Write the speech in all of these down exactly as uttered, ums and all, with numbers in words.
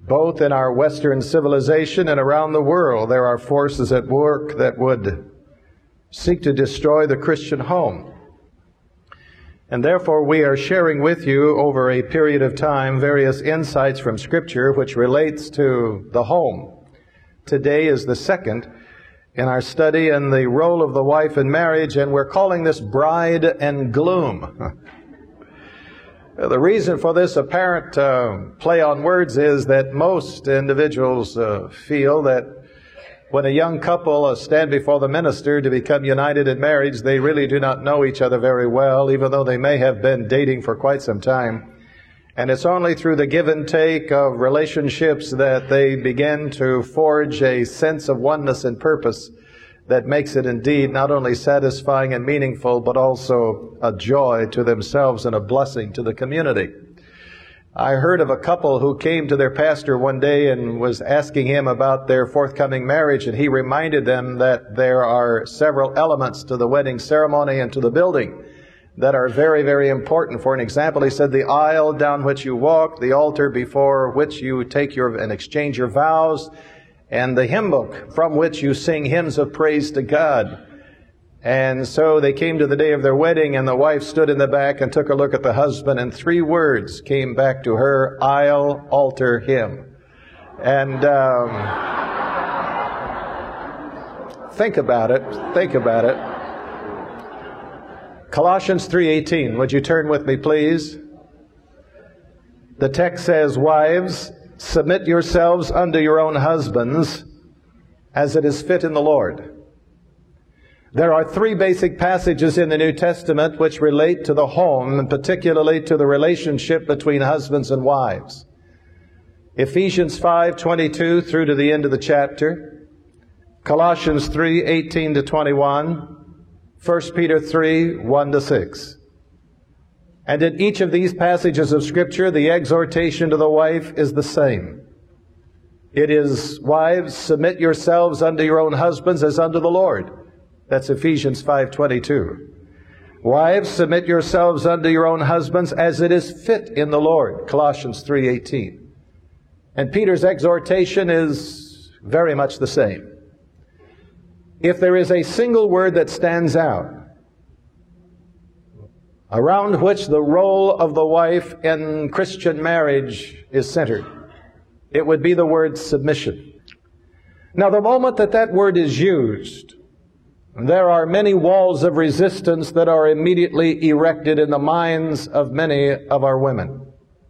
Both in our Western civilization and around the world, there are forces at work that would seek to destroy the Christian home. And therefore, we are sharing with you over a period of time various insights from Scripture which relates to the home. Today is the second in our study in the role of the wife in marriage, and we're calling this Bride and Gloom. The reason for this apparent uh, play on words is that most individuals uh, feel that when a young couple uh, stand before the minister to become united in marriage, they really do not know each other very well, even though they may have been dating for quite some time. And it's only through the give and take of relationships that they begin to forge a sense of oneness and purpose that makes it indeed not only satisfying and meaningful, but also a joy to themselves and a blessing to the community. I heard of a couple who came to their pastor one day and was asking him about their forthcoming marriage, and he reminded them that there are several elements to the wedding ceremony and to the building that are very, very important. For an example, he said the aisle down which you walk, the altar before which you take your and exchange your vows, and the hymn book from which you sing hymns of praise to God. And so they came to the day of their wedding, and the wife stood in the back and took a look at the husband, and three words came back to her: aisle, altar, hymn. And um, think about it, think about it. Colossians three eighteen, would you turn with me, please? The text says, "Wives, submit yourselves unto your own husbands, as it is fit in the Lord." There are three basic passages in the New Testament which relate to the home, and particularly to the relationship between husbands and wives. Ephesians five twenty-two through to the end of the chapter, Colossians three eighteen to twenty-one, First Peter three one to six. And in each of these passages of Scripture, the exhortation to the wife is the same. It is, "Wives, submit yourselves unto your own husbands as unto the Lord." That's Ephesians five twenty-two. "Wives, submit yourselves unto your own husbands as it is fit in the Lord." Colossians three eighteen. And Peter's exhortation is very much the same. If there is a single word that stands out, around which the role of the wife in Christian marriage is centered, it would be the word submission. Now, the moment that that word is used, there are many walls of resistance that are immediately erected in the minds of many of our women.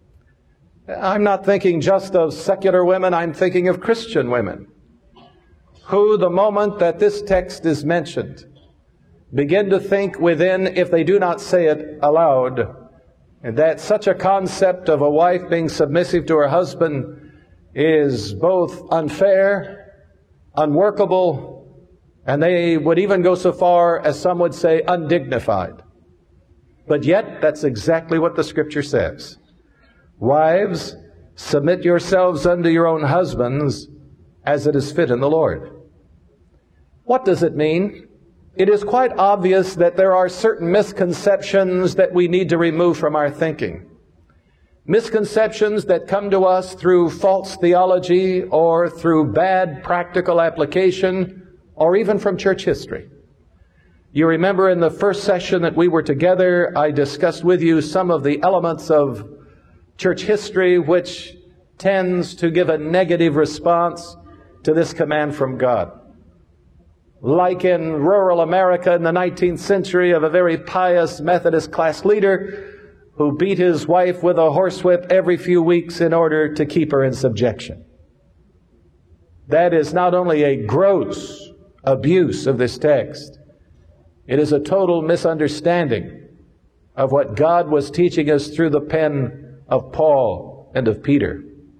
I'm not thinking just of secular women, I'm thinking of Christian women, who, the moment that this text is mentioned, begin to think within, if they do not say it aloud, that such a concept of a wife being submissive to her husband is both unfair, unworkable, and they would even go so far as some would say undignified. But yet, that's exactly what the Scripture says. "Wives, submit yourselves unto your own husbands as it is fit in the Lord." What does it mean? It is quite obvious that there are certain misconceptions that we need to remove from our thinking. Misconceptions that come to us through false theology or through bad practical application, or even from church history. You remember in the first session that we were together, I discussed with you some of the elements of church history which tends to give a negative response to this command from God. Like in rural America in the nineteenth century, of a very pious Methodist class leader who beat his wife with a horsewhip every few weeks in order to keep her in subjection. That is not only a gross abuse of this text, it is a total misunderstanding of what God was teaching us through the pen of Paul and of Peter.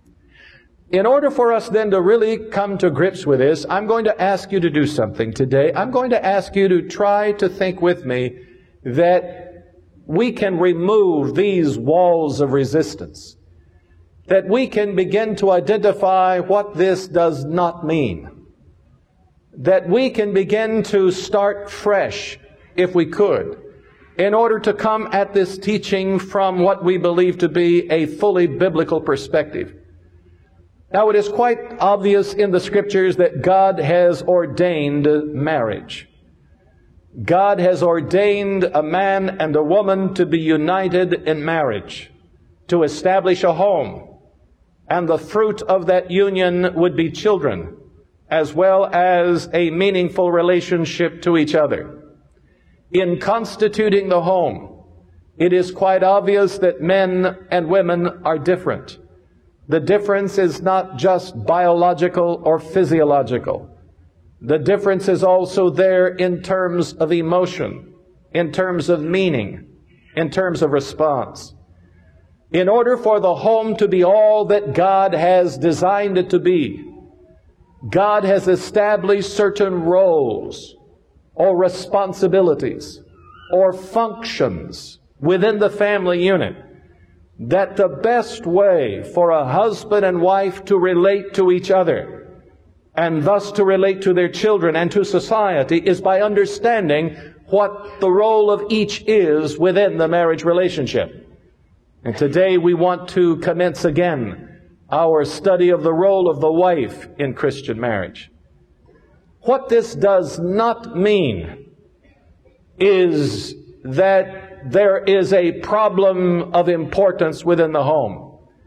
In order for us then to really come to grips with this, I'm going to ask you to do something today. I'm going to ask you to try to think with me that we can remove these walls of resistance, that we can begin to identify what this does not mean, that we can begin to start fresh, if we could, in order to come at this teaching from what we believe to be a fully biblical perspective. Now, it is quite obvious in the Scriptures that God has ordained marriage. God has ordained a man and a woman to be united in marriage, to establish a home, and the fruit of that union would be children, as well as a meaningful relationship to each other. In constituting the home, it is quite obvious that men and women are different. The difference is not just biological or physiological. The difference is also there in terms of emotion, in terms of meaning, in terms of response. In order for the home to be all that God has designed it to be, God has established certain roles or responsibilities or functions within the family unit, that the best way for a husband and wife to relate to each other and thus to relate to their children and to society is by understanding what the role of each is within the marriage relationship. And today we want to commence again our study of the role of the wife in Christian marriage. What this does not mean is that there is a problem of importance within the home.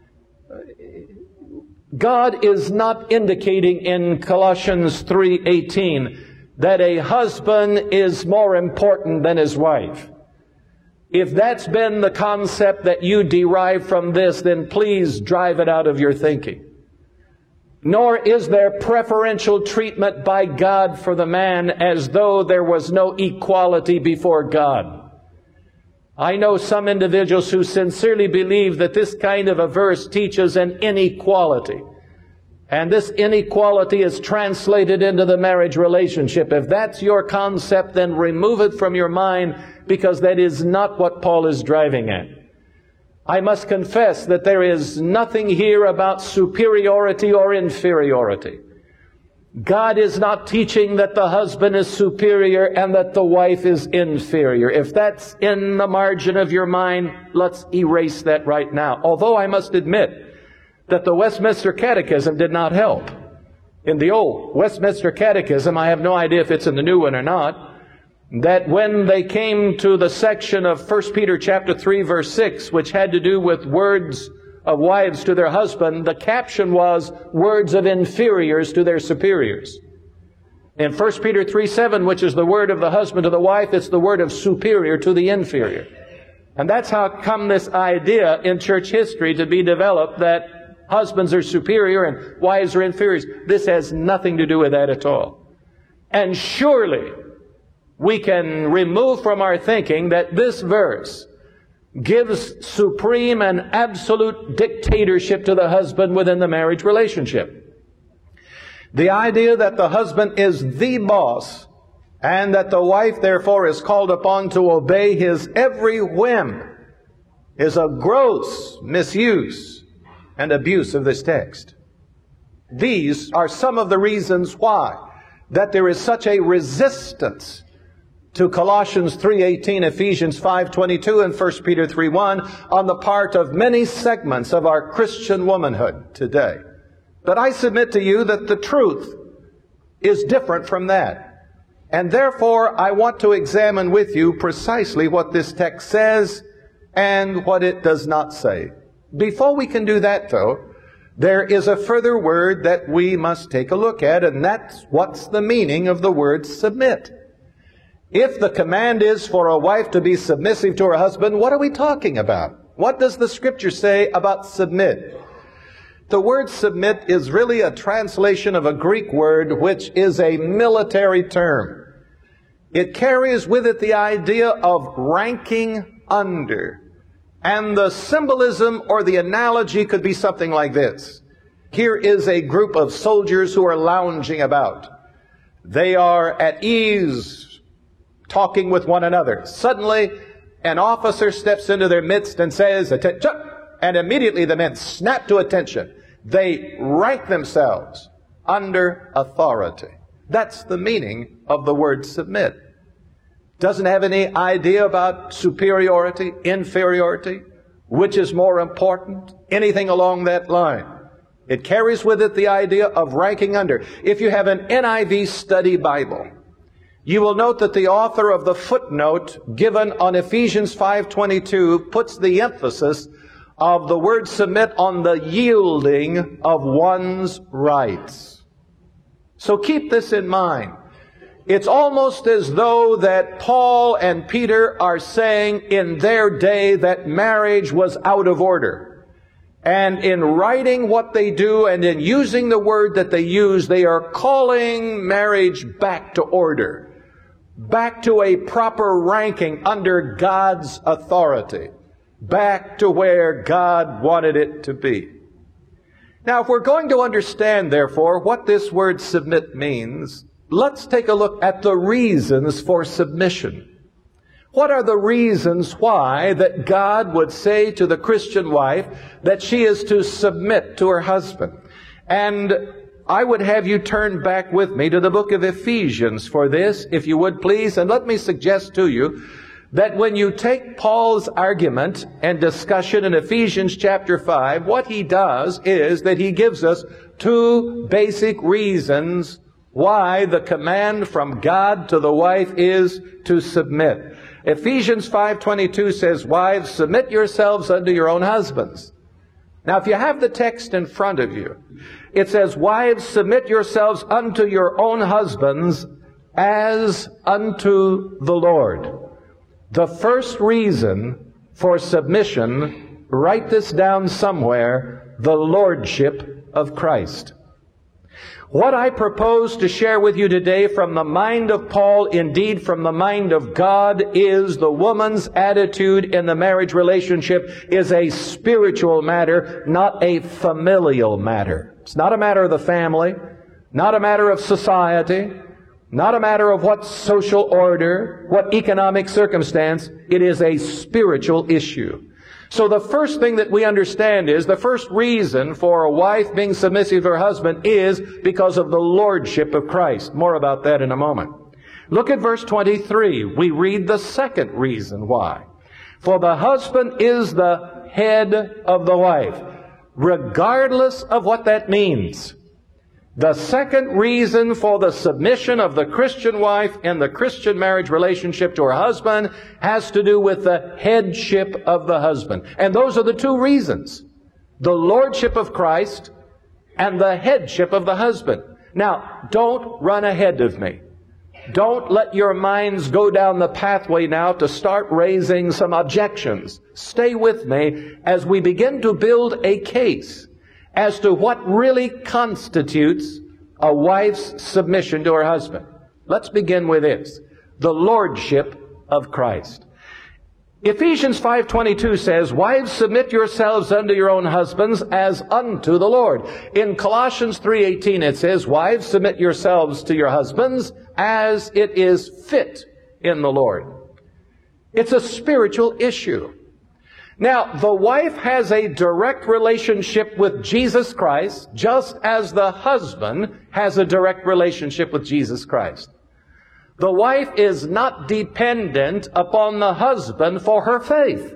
God is not indicating in Colossians three eighteen that a husband is more important than his wife. If that's been the concept that you derive from this, then please drive it out of your thinking. Nor is there preferential treatment by God for the man as though there was no equality before God. I know some individuals who sincerely believe that this kind of a verse teaches an inequality. And this inequality is translated into the marriage relationship. If that's your concept, then remove it from your mind, because that is not what Paul is driving at. I must confess that there is nothing here about superiority or inferiority. God is not teaching that the husband is superior and that the wife is inferior. If that's in the margin of your mind, let's erase that right now. Although I must admit that the Westminster Catechism did not help. In the old Westminster Catechism, I have no idea if it's in the new one or not, that when they came to the section of First Peter chapter three verse six, which had to do with words of wives to their husband, the caption was words of inferiors to their superiors. In First Peter three seven, which is the word of the husband to the wife, it's the word of superior to the inferior. And that's how come this idea in church history to be developed that husbands are superior and wives are inferiors. This has nothing to do with that at all. And surely we can remove from our thinking that this verse gives supreme and absolute dictatorship to the husband within the marriage relationship. The idea that the husband is the boss and that the wife therefore is called upon to obey his every whim is a gross misuse and abuse of this text. These are some of the reasons why that there is such a resistance to Colossians three eighteen, Ephesians five twenty-two, and First Peter three one on the part of many segments of our Christian womanhood today. But I submit to you that the truth is different from that. And therefore, I want to examine with you precisely what this text says and what it does not say. Before we can do that, though, there is a further word that we must take a look at, and that's what's the meaning of the word submit. If the command is for a wife to be submissive to her husband, what are we talking about? What does the Scripture say about submit? The word submit is really a translation of a Greek word which is a military term. It carries with it the idea of ranking under. And the symbolism or the analogy could be something like this. Here is a group of soldiers who are lounging about. They are at ease, talking with one another. Suddenly, an officer steps into their midst and says, "Attention!" And immediately the men snap to attention. They rank themselves under authority. That's the meaning of the word submit. Doesn't have any idea about superiority, inferiority, which is more important, anything along that line. It carries with it the idea of ranking under. If you have an N I V study Bible, you will note that the author of the footnote given on Ephesians five twenty-two puts the emphasis of the word submit on the yielding of one's rights. So keep this in mind. It's almost as though that Paul and Peter are saying in their day that marriage was out of order. And in writing what they do and in using the word that they use, they are calling marriage back to order, back to a proper ranking under God's authority, back to where God wanted it to be. Now, if we're going to understand, therefore, what this word submit means, let's take a look at the reasons for submission. What are the reasons why that God would say to the Christian wife that she is to submit to her husband? And I would have you turn back with me to the book of Ephesians for this, if you would please. And let me suggest to you that when you take Paul's argument and discussion in Ephesians chapter five, what he does is that he gives us two basic reasons why the command from God to the wife is to submit. Ephesians five twenty-two says, "Wives, submit yourselves unto your own husbands." Now, if you have the text in front of you, it says, "Wives, submit yourselves unto your own husbands as unto the Lord." The first reason for submission, write this down somewhere, the lordship of Christ. What I propose to share with you today from the mind of Paul, indeed from the mind of God, is the woman's attitude in the marriage relationship is a spiritual matter, not a familial matter. It's not a matter of the family, not a matter of society, not a matter of what social order, what economic circumstance. It is a spiritual issue. So the first thing that we understand is, the first reason for a wife being submissive to her husband is because of the lordship of Christ. More about that in a moment. Look at verse twenty-three. We read the second reason why. "For the husband is the head of the wife," regardless of what that means. The second reason for the submission of the Christian wife in the Christian marriage relationship to her husband has to do with the headship of the husband. And those are the two reasons: the lordship of Christ and the headship of the husband. Now, don't run ahead of me. Don't let your minds go down the pathway now to start raising some objections. Stay with me as we begin to build a case as to what really constitutes a wife's submission to her husband. Let's begin with this: the lordship of Christ. Ephesians five twenty-two says, "Wives, submit yourselves unto your own husbands as unto the Lord." In Colossians three eighteen it says, "Wives, submit yourselves to your husbands as it is fit in the Lord." It's a spiritual issue. Now, the wife has a direct relationship with Jesus Christ, just as the husband has a direct relationship with Jesus Christ. The wife is not dependent upon the husband for her faith.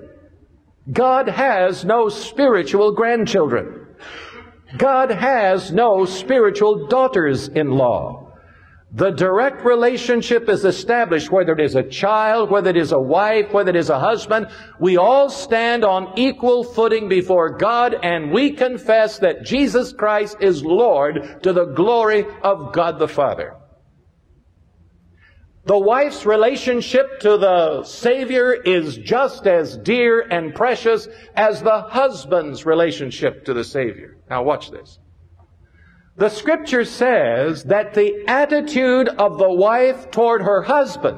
God has no spiritual grandchildren. God has no spiritual daughters-in-law. The direct relationship is established, whether it is a child, whether it is a wife, whether it is a husband. We all stand on equal footing before God, and we confess that Jesus Christ is Lord to the glory of God the Father. The wife's relationship to the Savior is just as dear and precious as the husband's relationship to the Savior. Now watch this. The Scripture says that the attitude of the wife toward her husband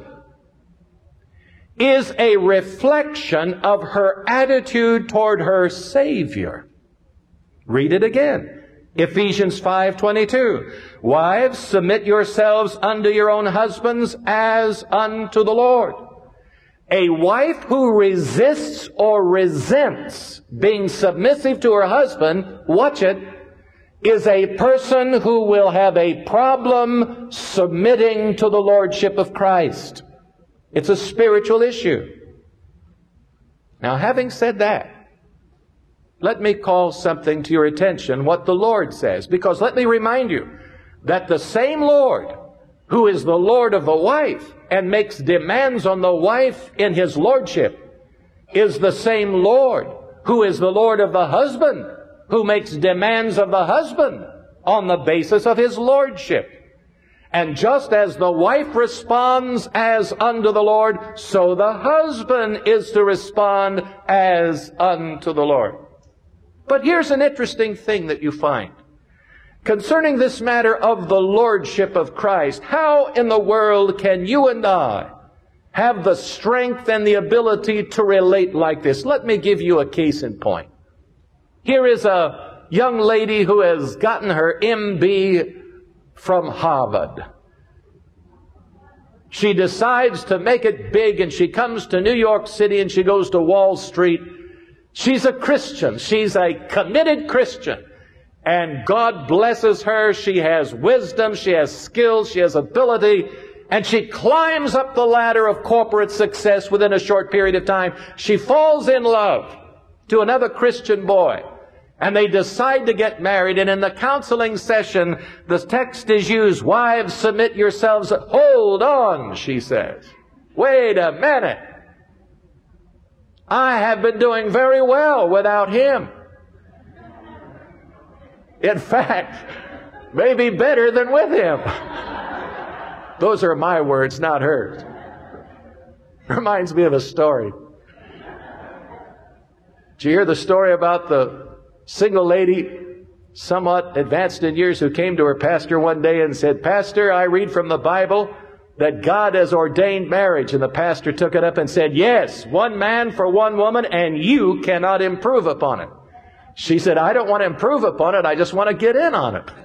is a reflection of her attitude toward her Savior. Read it again. Ephesians five twenty-two. "Wives, submit yourselves unto your own husbands as unto the Lord." A wife who resists or resents being submissive to her husband, watch it, is a person who will have a problem submitting to the lordship of Christ. It's a spiritual issue. Now, having said that, let me call something to your attention, what the Lord says. Because let me remind you that the same Lord who is the Lord of the wife and makes demands on the wife in His lordship is the same Lord who is the Lord of the husband, who makes demands of the husband on the basis of his lordship. And just as the wife responds as unto the Lord, so the husband is to respond as unto the Lord. But here's an interesting thing that you find. Concerning this matter of the lordship of Christ, how in the world can you and I have the strength and the ability to relate like this? Let me give you a case in point. Here is a young lady who has gotten her M B from Harvard. She decides to make it big, and she comes to New York City and she goes to Wall Street. She's a Christian. She's a committed Christian. And God blesses her. She has wisdom. She has skills. She has ability. And she climbs up the ladder of corporate success within a short period of time. She falls in love to another Christian boy. And they decide to get married. And in the counseling session, the text is used, "Wives, submit yourselves." Hold on, she says. Wait a minute. I have been doing very well without him. In fact, maybe better than with him. Those are my words, not hers. Reminds me of a story. Did you hear the story about the single lady, somewhat advanced in years, who came to her pastor one day and said, "Pastor, I read from the Bible that God has ordained marriage." And the pastor took it up and said, "Yes, one man for one woman, and you cannot improve upon it." She said, "I don't want to improve upon it, I just want to get in on it."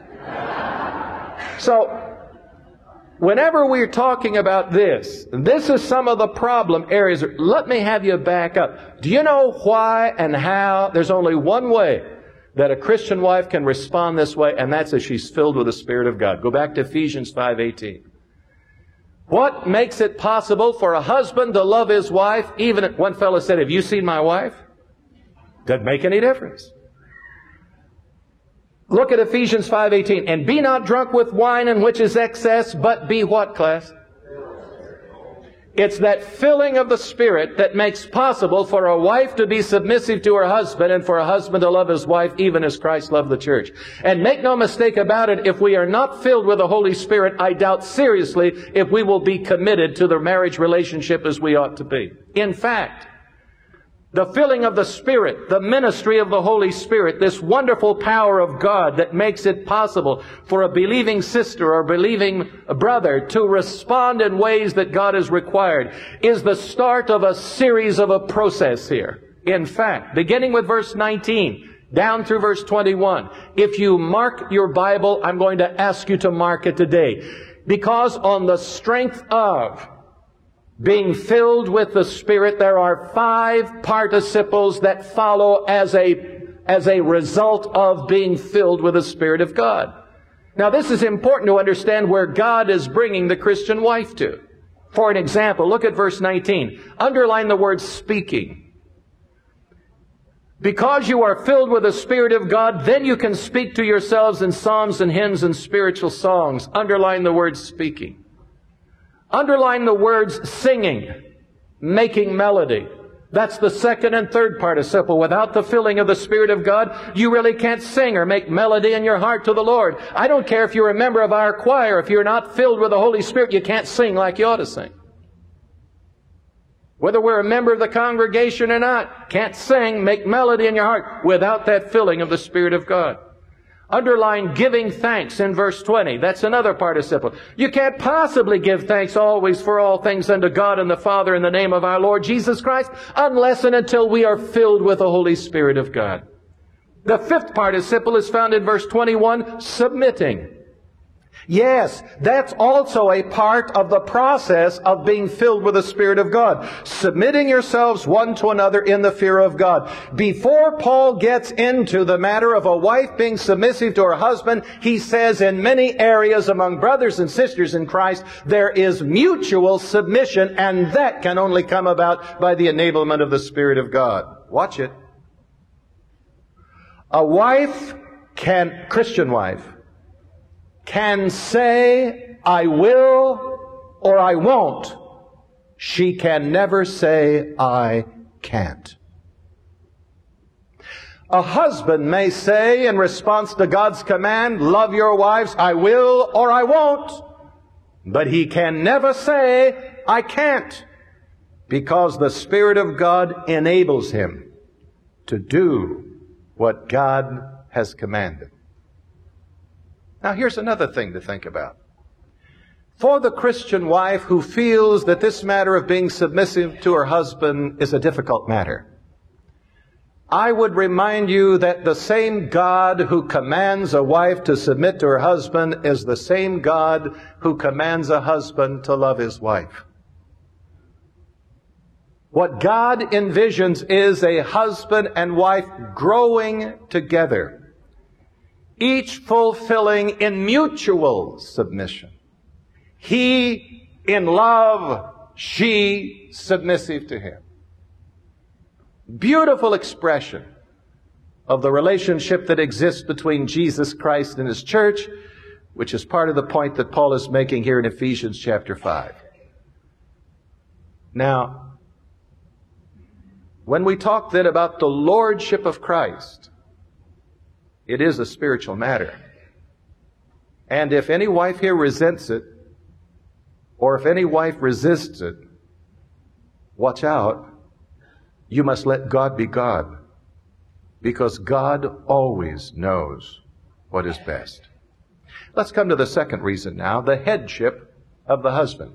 So, whenever we're talking about this, this is some of the problem areas. Let me have you back up. Do you know why and how? There's only one way that a Christian wife can respond this way, and that's as she's filled with the Spirit of God. Go back to Ephesians five eighteen. What makes it possible for a husband to love his wife? Even if one fellow said, "Have you seen my wife?" Doesn't make any difference. Look at Ephesians five eighteen. "And be not drunk with wine, in which is excess, but be" what, class? It's that filling of the Spirit that makes possible for a wife to be submissive to her husband, and for a husband to love his wife even as Christ loved the church. And make no mistake about it, if we are not filled with the Holy Spirit, I doubt seriously if we will be committed to the marriage relationship as we ought to be. In fact, the filling of the Spirit, the ministry of the Holy Spirit, this wonderful power of God that makes it possible for a believing sister or believing brother to respond in ways that God has required, is the start of a series of a process here. In fact, beginning with verse nineteen, down through verse twenty-one, if you mark your Bible, I'm going to ask you to mark it today. Because on the strength of being filled with the Spirit, there are five participles that follow as a, as a result of being filled with the Spirit of God. Now, this is important to understand where God is bringing the Christian wife to. For an example, look at verse nineteen. Underline the word "speaking." Because you are filled with the Spirit of God, then you can speak to yourselves in psalms and hymns and spiritual songs. Underline the word "speaking." Underline the words "singing," "making melody." That's the second and third participle. Without the filling of the Spirit of God, you really can't sing or make melody in your heart to the Lord. I don't care if you're a member of our choir. If you're not filled with the Holy Spirit, you can't sing like you ought to sing. Whether we're a member of the congregation or not, can't sing, make melody in your heart without that filling of the Spirit of God. Underline "giving thanks" in verse twenty. That's another participle. You can't possibly give thanks always for all things unto God and the Father in the name of our Lord Jesus Christ unless and until we are filled with the Holy Spirit of God. The fifth participle is found in verse twenty-one, "submitting." Yes, that's also a part of the process of being filled with the Spirit of God. Submitting yourselves one to another in the fear of God. Before Paul gets into the matter of a wife being submissive to her husband, he says in many areas among brothers and sisters in Christ, there is mutual submission, and that can only come about by the enablement of the Spirit of God. Watch it. A wife can, Christian wife, can say, I will or I won't. She can never say, I can't. A husband may say in response to God's command, love your wives, I will or I won't. But he can never say, I can't, because the Spirit of God enables him to do what God has commanded. Now here's another thing to think about. For the Christian wife who feels that this matter of being submissive to her husband is a difficult matter, I would remind you that the same God who commands a wife to submit to her husband is the same God who commands a husband to love his wife. What God envisions is a husband and wife growing together, each fulfilling in mutual submission. He in love, she submissive to him. Beautiful expression of the relationship that exists between Jesus Christ and his church, which is part of the point that Paul is making here in Ephesians chapter five. Now, when we talk then about the lordship of Christ, it is a spiritual matter. And if any wife here resents it, or if any wife resists it, watch out. You must let God be God, because God always knows what is best. Let's come to the second reason now, the headship of the husband.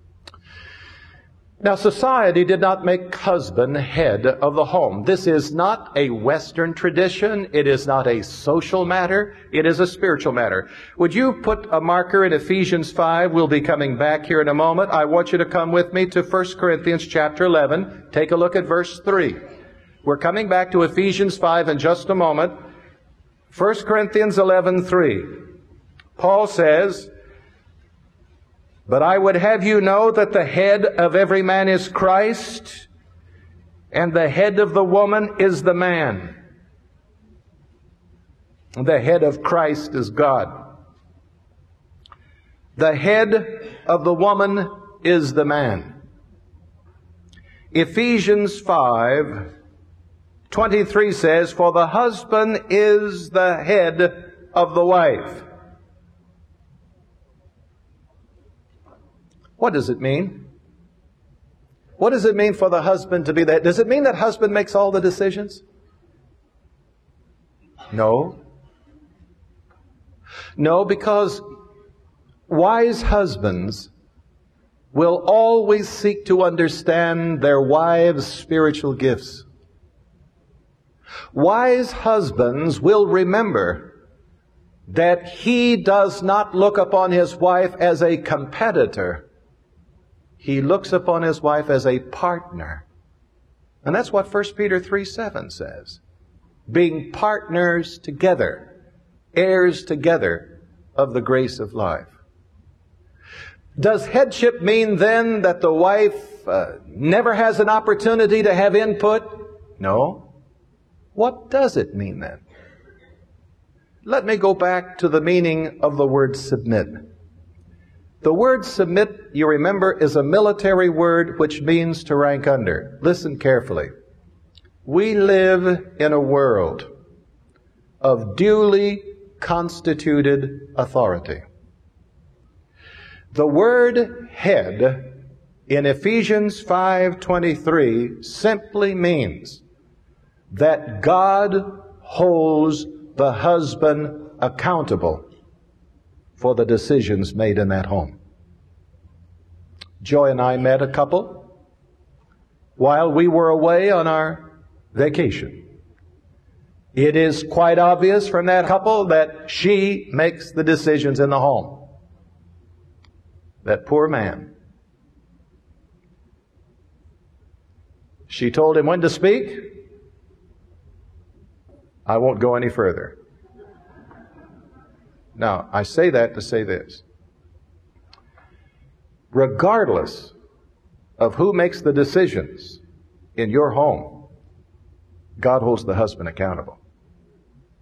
Now, society did not make husband head of the home. This is not a Western tradition. It is not a social matter. It is a spiritual matter. Would you put a marker in Ephesians five? We'll be coming back here in a moment. I want you to come with me to First Corinthians chapter eleven. Take a look at verse three. We're coming back to Ephesians five in just a moment. First Corinthians eleven three. Paul says, but I would have you know that the head of every man is Christ, and the head of the woman is the man. The head of Christ is God. The head of the woman is the man. Ephesians five twenty-three says, for the husband is the head of the wife. What does it mean? What does it mean for the husband to be that? Does it mean that husband makes all the decisions? No. No, because wise husbands will always seek to understand their wives' spiritual gifts. Wise husbands will remember that he does not look upon his wife as a competitor. He looks upon his wife as a partner. And that's what First Peter three seven says. Being partners together, heirs together of the grace of life. Does headship mean then that the wife uh, never has an opportunity to have input? No. What does it mean then? Let me go back to the meaning of the word submit. The word submit, you remember, is a military word which means to rank under. Listen carefully. We live in a world of duly constituted authority. The word head in Ephesians five twenty-three simply means that God holds the husband accountable for the decisions made in that home. Joy and I met a couple while we were away on our vacation. It is quite obvious from that couple that she makes the decisions in the home. That poor man. She told him when to speak. I won't go any further. Now, I say that to say this. Regardless of who makes the decisions in your home, God holds the husband accountable.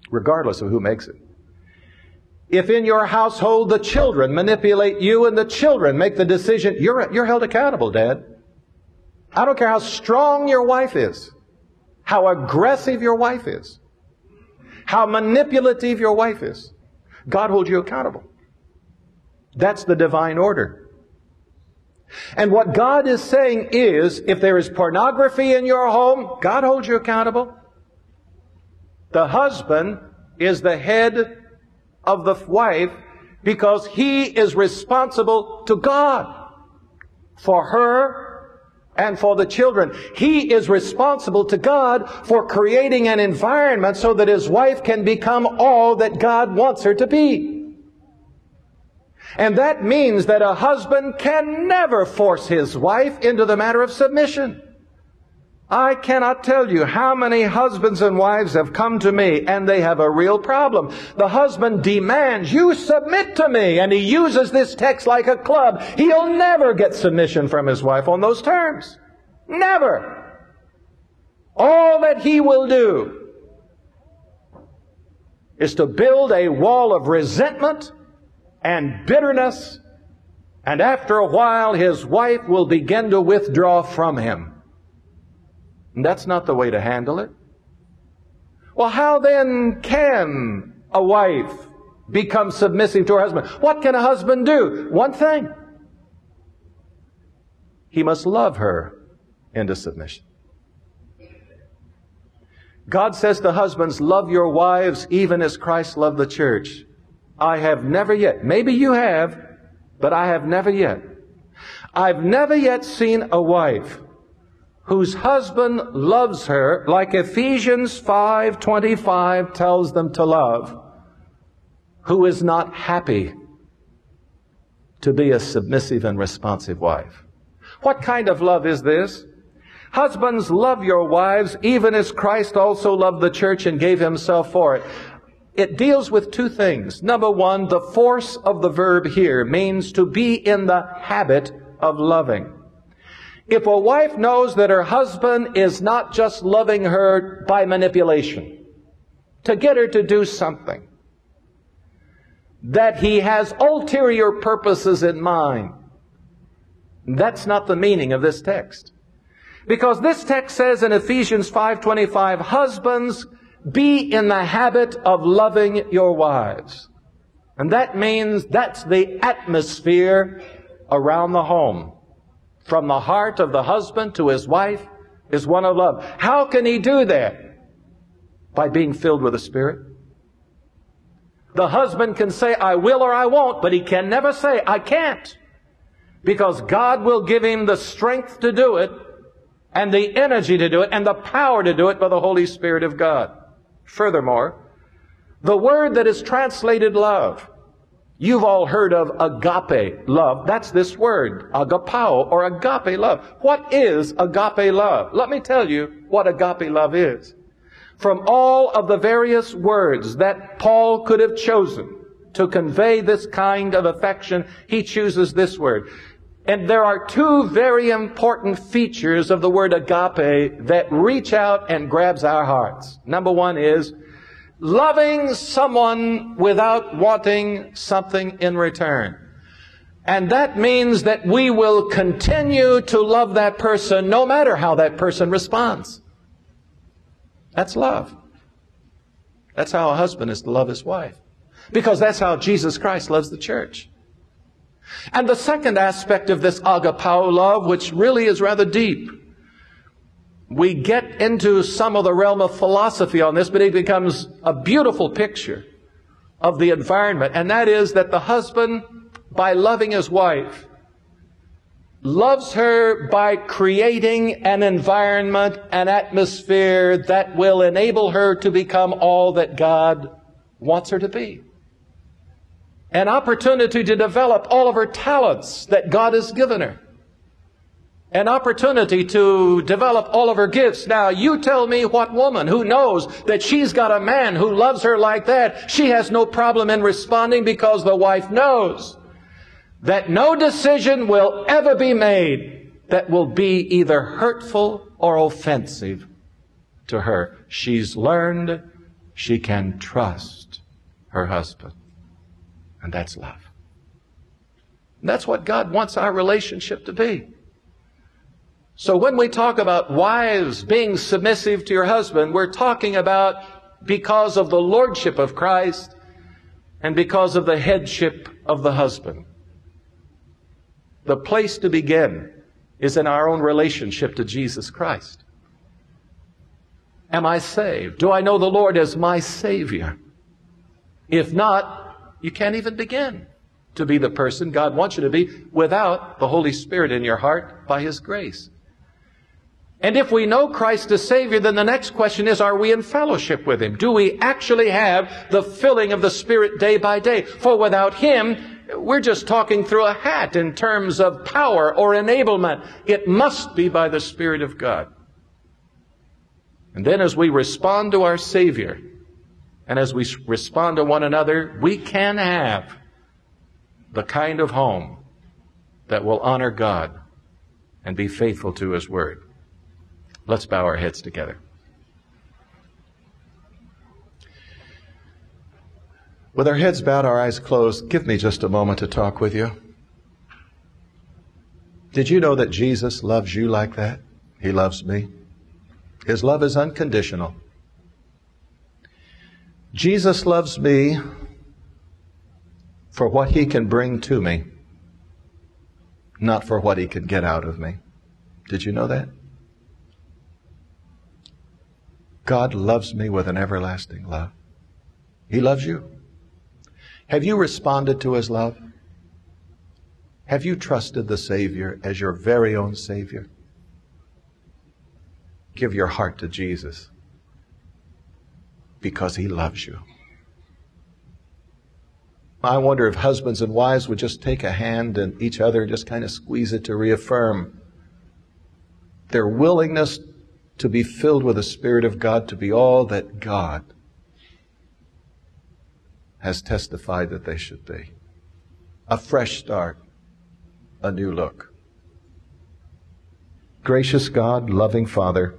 regardless of who makes it. If in your household the children manipulate you and the children make the decision, you're, you're held accountable, Dad. I don't care how strong your wife is, how aggressive your wife is, how manipulative your wife is. God holds you accountable. That's the divine order. And what God is saying is, if there is pornography in your home, God holds you accountable. The husband is the head of the wife because he is responsible to God for her and for the children. He is responsible to God for creating an environment so that his wife can become all that God wants her to be. And that means that a husband can never force his wife into the matter of submission. I cannot tell you how many husbands and wives have come to me and they have a real problem. The husband demands, you submit to me, and he uses this text like a club. He'll never get submission from his wife on those terms. Never. All that he will do is to build a wall of resentment and bitterness, and after a while his wife will begin to withdraw from him. And that's not the way to handle it. Well, how then can a wife become submissive to her husband? What can a husband do? One thing. He must love her into submission. God says to husbands, love your wives even as Christ loved the church. I have never yet, maybe you have, but I have never yet. I've never yet seen a wife whose husband loves her like Ephesians five twenty-five tells them to love, who is not happy to be a submissive and responsive wife. What kind of love is this? Husbands, love your wives even as Christ also loved the church and gave himself for it. It deals with two things. Number one, the force of the verb here means to be in the habit of loving. If a wife knows that her husband is not just loving her by manipulation, to get her to do something, that he has ulterior purposes in mind, that's not the meaning of this text. Because this text says in Ephesians five twenty-five, husbands, be in the habit of loving your wives. And that means that's the atmosphere around the home. From the heart of the husband to his wife is one of love. How can he do that? By being filled with the Spirit. The husband can say, I will or I won't, but he can never say, I can't. Because God will give him the strength to do it, and the energy to do it, and the power to do it by the Holy Spirit of God. Furthermore, the word that is translated love, you've all heard of agape love. That's this word, agapao, or agape love. What is agape love? Let me tell you what agape love is. From all of the various words that Paul could have chosen to convey this kind of affection, he chooses this word. And there are two very important features of the word agape that reach out and grabs our hearts. Number one is loving someone without wanting something in return. And that means that we will continue to love that person no matter how that person responds. That's love. That's how a husband is to love his wife. Because that's how Jesus Christ loves the church. And the second aspect of this agapao love, which really is rather deep, we get into some of the realm of philosophy on this, but it becomes a beautiful picture of the environment. And that is that the husband, by loving his wife, loves her by creating an environment, an atmosphere that will enable her to become all that God wants her to be. An opportunity to develop all of her talents that God has given her. An opportunity to develop all of her gifts. Now, you tell me what woman who knows that she's got a man who loves her like that, she has no problem in responding, because the wife knows that no decision will ever be made that will be either hurtful or offensive to her. She's learned she can trust her husband. And that's love. And that's what God wants our relationship to be. So when we talk about wives being submissive to your husband, we're talking about because of the lordship of Christ and because of the headship of the husband. The place to begin is in our own relationship to Jesus Christ. Am I saved? Do I know the Lord as my Savior? If not, you can't even begin to be the person God wants you to be without the Holy Spirit in your heart by His grace. And if we know Christ as Savior, then the next question is, are we in fellowship with Him? Do we actually have the filling of the Spirit day by day? For without Him, we're just talking through a hat in terms of power or enablement. It must be by the Spirit of God. And then as we respond to our Savior, and as we respond to one another, we can have the kind of home that will honor God and be faithful to His Word. Let's bow our heads together. With our heads bowed, our eyes closed, give me just a moment to talk with you. Did you know that Jesus loves you like that? He loves me. His love is unconditional. Jesus loves me for what He can bring to me, not for what He can get out of me. Did you know that? God loves me with an everlasting love. He loves you. Have you responded to His love? Have you trusted the Savior as your very own Savior? Give your heart to Jesus because He loves you. I wonder if husbands and wives would just take a hand and each other just kind of squeeze it to reaffirm their willingness to be filled with the Spirit of God, to be all that God has testified that they should be. A fresh start, a new look. Gracious God, loving Father,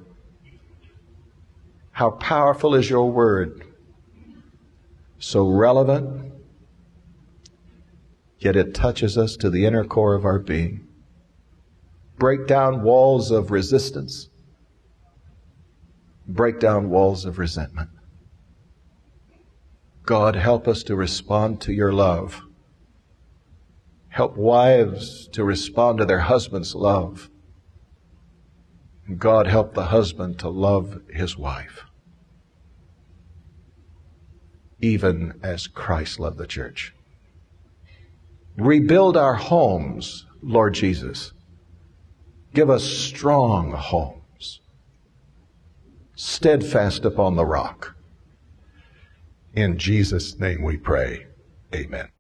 how powerful is your Word, so relevant, yet it touches us to the inner core of our being. Break down walls of resistance. Break down walls of resentment. God, help us to respond to your love. Help wives to respond to their husband's love. And God, help the husband to love his wife, even as Christ loved the church. Rebuild our homes, Lord Jesus. Give us strong homes, steadfast upon the rock. In Jesus' name we pray. Amen.